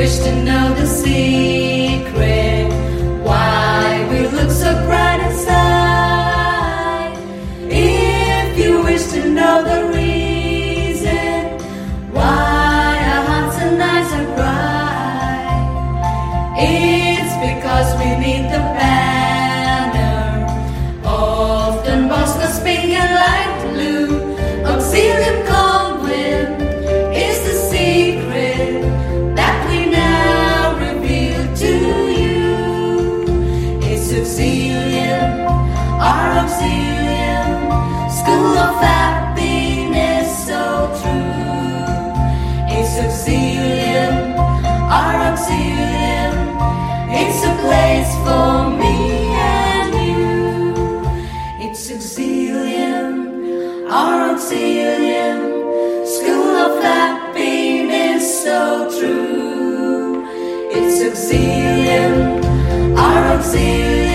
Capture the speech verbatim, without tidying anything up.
wish to know the secret, why we look so bright inside. If you wish to know the reason why our hearts and eyes are bright, it's because we need the banner of Don Bosco's pink and light blue. Auxilium cold wind is the secret that we now reveal to you. It's Auxilium, our Auxilium, school of happiness so true. It's Auxilium, our Auxilium, it's a place for me and you. It's Auxilium, our Auxilium, school of happiness so true. It's Auxilium, our Auxilium.